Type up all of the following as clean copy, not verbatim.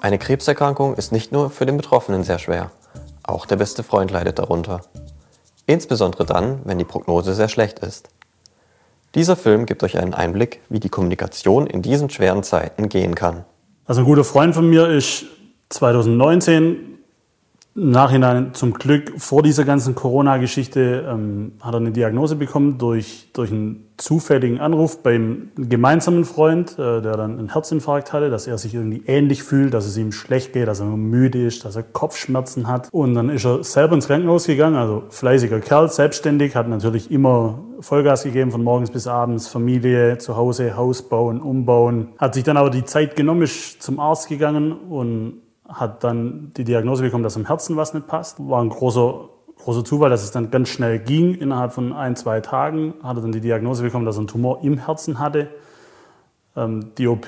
Eine Krebserkrankung ist nicht nur für den Betroffenen sehr schwer, auch der beste Freund leidet darunter. Insbesondere dann, wenn die Prognose sehr schlecht ist. Dieser Film gibt euch einen Einblick, wie die Kommunikation in diesen schweren Zeiten gehen kann. Also ein guter Freund von mir ist 2019 im Nachhinein zum Glück vor dieser ganzen Corona-Geschichte hat er eine Diagnose bekommen durch einen zufälligen Anruf beim gemeinsamen Freund, der dann einen Herzinfarkt hatte, dass er sich irgendwie ähnlich fühlt, dass es ihm schlecht geht, dass er müde ist, dass er Kopfschmerzen hat. Und dann ist er selber ins Krankenhaus gegangen, also fleißiger Kerl, selbstständig, hat natürlich immer Vollgas gegeben von morgens bis abends, Familie, zu Hause, Haus bauen, umbauen. Hat sich dann aber die Zeit genommen, ist zum Arzt gegangen und hat dann die Diagnose bekommen, dass am Herzen was nicht passt. War ein großer Zufall, dass es dann ganz schnell ging. Innerhalb von 1-2 Tagen hat er dann die Diagnose bekommen, dass er einen Tumor im Herzen hatte. Die OP,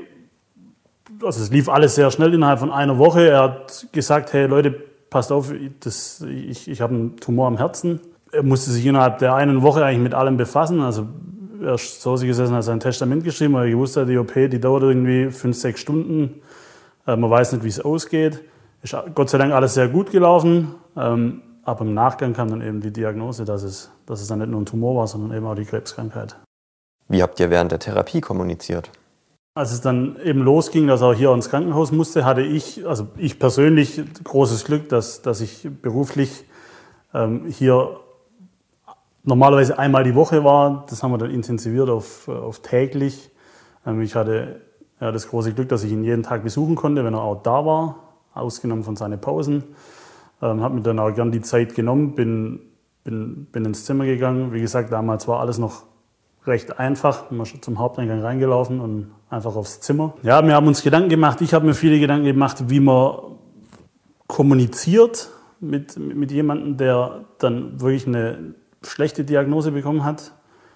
also es lief alles sehr schnell innerhalb von einer Woche. Er hat gesagt, hey Leute, passt auf, ich habe einen Tumor am Herzen. Er musste sich innerhalb der einen Woche eigentlich mit allem befassen. Also er ist zu Hause gesessen, hat sein Testament geschrieben, weil er gewusst hat, die OP, die dauert irgendwie 5-6 Stunden. Man weiß nicht, wie es ausgeht. Ist Gott sei Dank alles sehr gut gelaufen. Aber im Nachgang kam dann eben die Diagnose, dass es dann nicht nur ein Tumor war, sondern eben auch die Krebskrankheit. Wie habt ihr während der Therapie kommuniziert? Als es dann eben losging, dass er hier ins Krankenhaus musste, hatte ich persönlich großes Glück, dass ich beruflich hier normalerweise einmal die Woche war. Das haben wir dann intensiviert auf täglich. Ich hatte das große Glück, dass ich ihn jeden Tag besuchen konnte, wenn er auch da war, ausgenommen von seinen Pausen. Habe mir dann auch gern die Zeit genommen, bin ins Zimmer gegangen. Wie gesagt, damals war alles noch recht einfach. Man ist zum Haupteingang reingelaufen und einfach aufs Zimmer. Ja, wir haben uns Gedanken gemacht. Ich habe mir viele Gedanken gemacht, wie man kommuniziert mit jemandem, der dann wirklich eine schlechte Diagnose bekommen hat.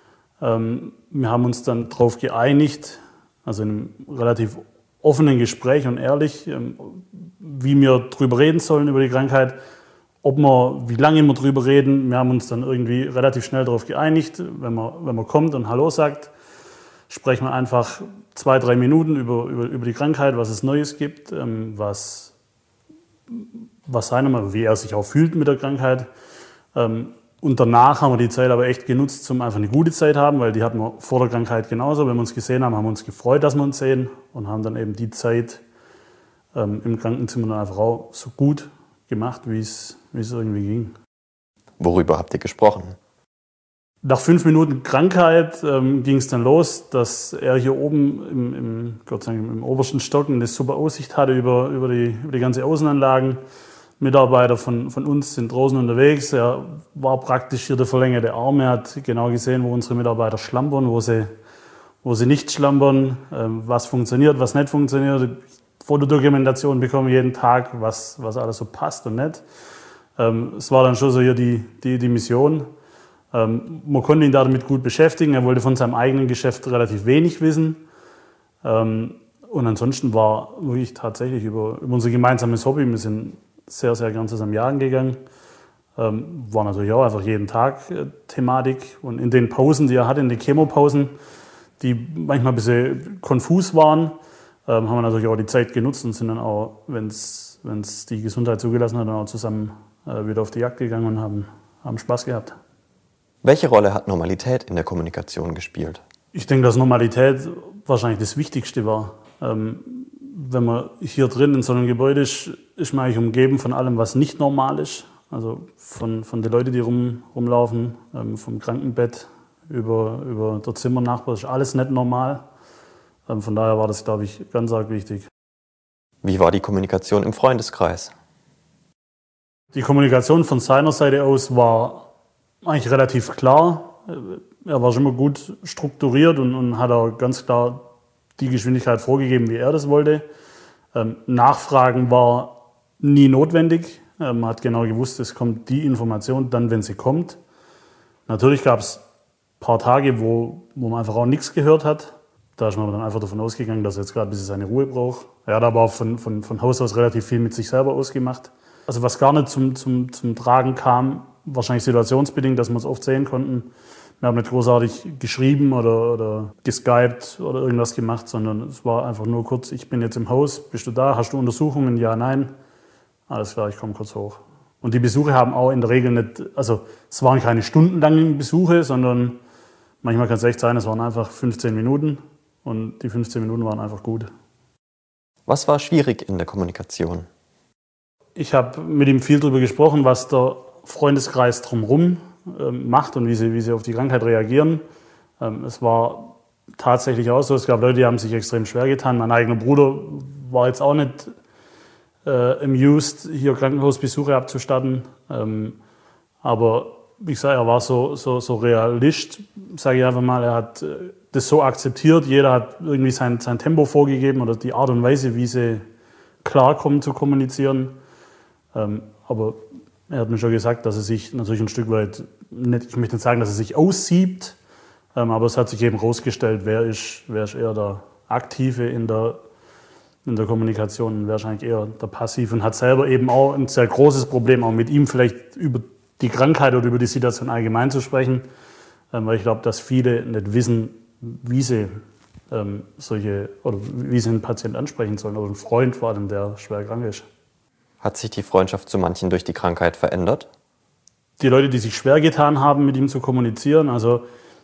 Wir haben uns dann darauf geeinigt, also in einem relativ offenen Gespräch und ehrlich, wie wir drüber reden sollen über die Krankheit, wie lange wir drüber reden. Wir haben uns dann irgendwie relativ schnell darauf geeinigt, wenn man kommt und Hallo sagt, sprechen wir einfach 2-3 Minuten über die Krankheit, was es Neues gibt, wie er sich auch fühlt mit der Krankheit. Und danach haben wir die Zeit aber echt genutzt, um einfach eine gute Zeit zu haben, weil die hatten wir vor der Krankheit genauso. Wenn wir uns gesehen haben, haben wir uns gefreut, dass wir uns sehen und haben dann eben die Zeit im Krankenzimmer dann einfach auch so gut gemacht, wie es irgendwie ging. Worüber habt ihr gesprochen? Nach 5 Minuten Krankheit ging es dann los, dass er hier oben im obersten Stock eine super Aussicht hatte über die ganze Außenanlagen. Mitarbeiter von uns sind draußen unterwegs. Er war praktisch hier der verlängerte Arm. Er hat genau gesehen, wo unsere Mitarbeiter schlampern, wo sie nicht schlampern, was funktioniert, was nicht funktioniert. Fotodokumentation bekommen jeden Tag, was alles so passt und nicht. Es war dann schon so hier die Mission. Man konnte ihn damit gut beschäftigen. Er wollte von seinem eigenen Geschäft relativ wenig wissen. Und ansonsten war wirklich tatsächlich über unser gemeinsames Hobby, wir sind sehr, sehr gern zusammen jagen gegangen. War natürlich auch einfach jeden Tag Thematik. Und in den Pausen, die er hatte, in den Chemopausen, die manchmal ein bisschen konfus waren, haben wir natürlich auch die Zeit genutzt und sind dann auch, wenn es die Gesundheit zugelassen hat, dann auch zusammen wieder auf die Jagd gegangen und haben Spaß gehabt. Welche Rolle hat Normalität in der Kommunikation gespielt? Ich denke, dass Normalität wahrscheinlich das Wichtigste war. Wenn man hier drin in so einem Gebäude ist man eigentlich umgeben von allem, was nicht normal ist. Also von den Leuten, die rumlaufen, vom Krankenbett über der Zimmernachbar, ist alles nicht normal. Von daher war das, glaube ich, ganz arg wichtig. Wie war die Kommunikation im Freundeskreis? Die Kommunikation von seiner Seite aus war eigentlich relativ klar. Er war schon immer gut strukturiert und hat auch ganz klar die Geschwindigkeit vorgegeben, wie er das wollte. Nachfragen war nie notwendig. Man hat genau gewusst, es kommt die Information dann, wenn sie kommt. Natürlich gab es ein paar Tage, wo man einfach auch nichts gehört hat. Da ist man dann einfach davon ausgegangen, dass er jetzt gerade ein bisschen seine Ruhe braucht. Er hat aber auch von Haus aus relativ viel mit sich selber ausgemacht. Also was gar nicht zum Tragen kam, wahrscheinlich situationsbedingt, dass wir es oft sehen konnten. Wir haben nicht großartig geschrieben oder geskypt oder irgendwas gemacht, sondern es war einfach nur kurz, ich bin jetzt im Haus, bist du da, hast du Untersuchungen, ja, nein, alles klar, ich komme kurz hoch. Und die Besuche haben auch in der Regel nicht, also es waren keine stundenlangen Besuche, sondern manchmal kann es echt sein, es waren einfach 15 Minuten und die 15 Minuten waren einfach gut. Was war schwierig in der Kommunikation? Ich habe mit ihm viel darüber gesprochen, was der Freundeskreis drumherum macht und wie sie auf die Krankheit reagieren. Es war tatsächlich auch so, es gab Leute, die haben sich extrem schwer getan. Mein eigener Bruder war jetzt auch nicht amused, hier Krankenhausbesuche abzustatten. Aber wie gesagt, er war so Realist, sage ich einfach mal. Er hat das so akzeptiert. Jeder hat irgendwie sein Tempo vorgegeben oder die Art und Weise, wie sie klarkommen zu kommunizieren. Aber er hat mir schon gesagt, dass er sich natürlich ein Stück weit, ich möchte nicht sagen, dass er sich aussiebt, aber es hat sich eben herausgestellt, wer ist eher der Aktive in der Kommunikation und wer ist eigentlich eher der Passive und hat selber eben auch ein sehr großes Problem, auch mit ihm vielleicht über die Krankheit oder über die Situation allgemein zu sprechen, weil ich glaube, dass viele nicht wissen, wie sie wie sie einen Patienten ansprechen sollen oder einen Freund vor allem, der schwer krank ist. Hat sich die Freundschaft zu manchen durch die Krankheit verändert? Die Leute, die sich schwer getan haben, mit ihm zu kommunizieren, also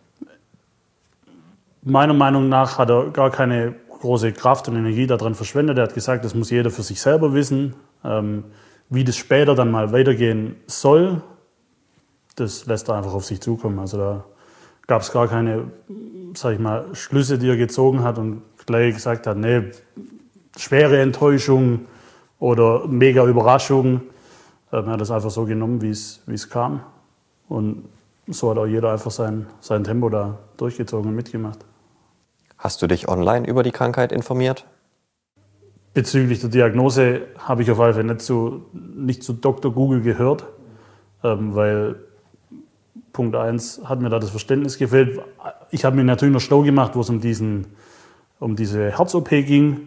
meiner Meinung nach hat er gar keine große Kraft und Energie daran verschwendet. Er hat gesagt, das muss jeder für sich selber wissen. Wie das später dann mal weitergehen soll, das lässt er einfach auf sich zukommen. Also da gab es gar keine, sag ich mal, Schlüsse, die er gezogen hat und gleich gesagt hat, nee, schwere Enttäuschung oder mega Überraschung. Er hat das einfach so genommen, wie es kam. Und so hat auch jeder einfach sein Tempo da durchgezogen und mitgemacht. Hast du dich online über die Krankheit informiert? Bezüglich der Diagnose habe ich auf alle Fälle nicht zu Dr. Google gehört, weil Punkt 1 hat mir da das Verständnis gefehlt. Ich habe mir natürlich noch schlau gemacht, wo es um diese Herz-OP ging.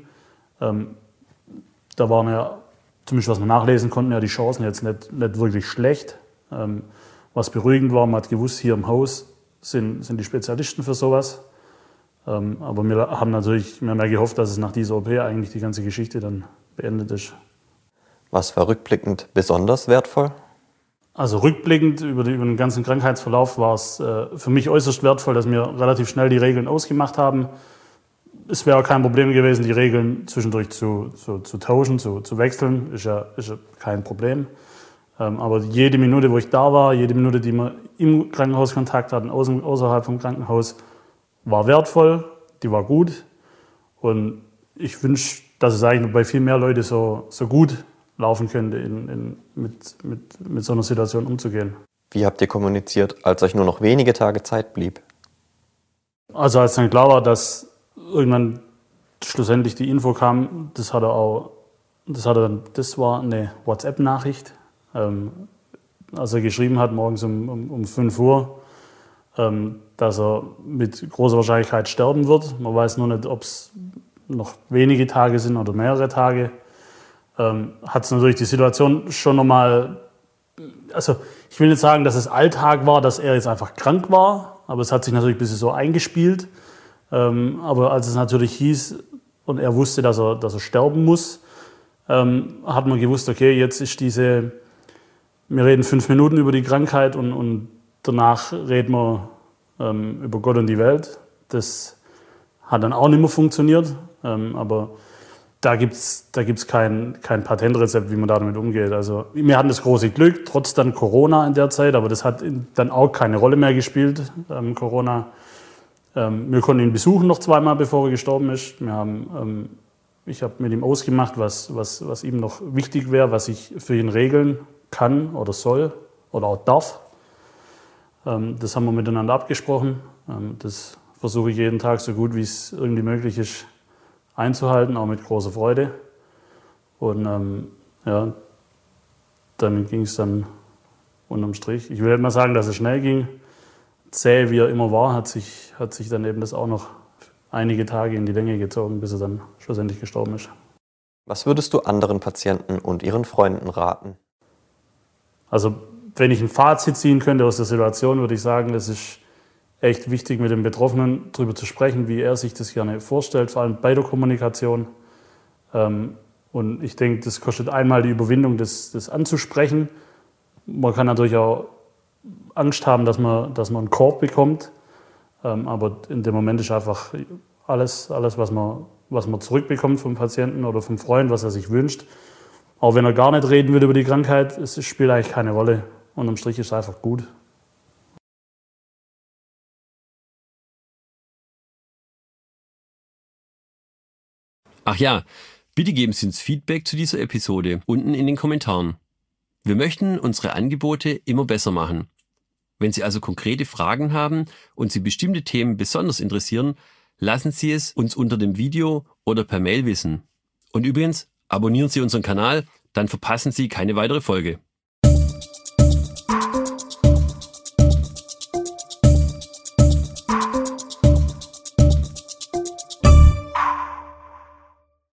Da waren ja, zumindest was wir nachlesen konnten, ja die Chancen jetzt nicht wirklich schlecht. Was beruhigend war, man hat gewusst, hier im Haus sind die Spezialisten für sowas. Aber wir haben natürlich mehr gehofft, dass es nach dieser OP eigentlich die ganze Geschichte dann beendet ist. Was war rückblickend besonders wertvoll? Also rückblickend über den ganzen Krankheitsverlauf war es für mich äußerst wertvoll, dass wir relativ schnell die Regeln ausgemacht haben. Es wäre auch kein Problem gewesen, die Regeln zwischendurch zu tauschen, zu wechseln, ist ja kein Problem. Aber jede Minute, wo ich da war, jede Minute, die wir im Krankenhaus Kontakt hatten, außerhalb vom Krankenhaus, war wertvoll, die war gut. Und ich wünsche, dass es eigentlich bei viel mehr Leuten so gut laufen könnte, mit so einer Situation umzugehen. Wie habt ihr kommuniziert, als euch nur noch wenige Tage Zeit blieb? Also als dann klar war, dass irgendwann schlussendlich die Info kam, das war eine WhatsApp-Nachricht, als er geschrieben hat, morgens um 5 Uhr, dass er mit großer Wahrscheinlichkeit sterben wird. Man weiß nur nicht, ob es noch wenige Tage sind oder mehrere Tage. Hat es natürlich die Situation schon nochmal, also ich will nicht sagen, dass es Alltag war, dass er jetzt einfach krank war, aber es hat sich natürlich ein bisschen so eingespielt. Aber als es natürlich hieß und er wusste, dass er sterben muss, hat man gewusst, okay, jetzt ist wir reden 5 Minuten über die Krankheit und danach reden wir über Gott und die Welt. Das hat dann auch nicht mehr funktioniert, aber da gibt's kein Patentrezept, wie man damit umgeht. Also wir hatten das große Glück, trotz dann Corona in der Zeit, aber das hat dann auch keine Rolle mehr gespielt, Corona. Wir konnten ihn besuchen noch 2-mal, bevor er gestorben ist. Ich habe mit ihm ausgemacht, was ihm noch wichtig wäre, was ich für ihn regeln kann oder soll oder auch darf. Das haben wir miteinander abgesprochen. Das versuche ich jeden Tag so gut, wie es irgendwie möglich ist, einzuhalten, auch mit großer Freude. Und dann ging es dann unterm Strich. Ich will nicht mal sagen, dass es schnell ging. Zäh wie er immer war, hat sich dann eben das auch noch einige Tage in die Länge gezogen, bis er dann schlussendlich gestorben ist. Was würdest du anderen Patienten und ihren Freunden raten? Also wenn ich ein Fazit ziehen könnte aus der Situation, würde ich sagen, das ist echt wichtig, mit dem Betroffenen darüber zu sprechen, wie er sich das gerne vorstellt, vor allem bei der Kommunikation. Und ich denke, das kostet einmal die Überwindung, das anzusprechen. Man kann natürlich auch Angst haben, dass man einen Korb bekommt. Aber in dem Moment ist einfach alles was man zurückbekommt vom Patienten oder vom Freund, was er sich wünscht. Auch wenn er gar nicht reden würde über die Krankheit, es spielt eigentlich keine Rolle. Unterm Strich ist es einfach gut. Ach ja, bitte geben Sie uns Feedback zu dieser Episode unten in den Kommentaren. Wir möchten unsere Angebote immer besser machen. Wenn Sie also konkrete Fragen haben und Sie bestimmte Themen besonders interessieren, lassen Sie es uns unter dem Video oder per Mail wissen. Und übrigens, abonnieren Sie unseren Kanal, dann verpassen Sie keine weitere Folge.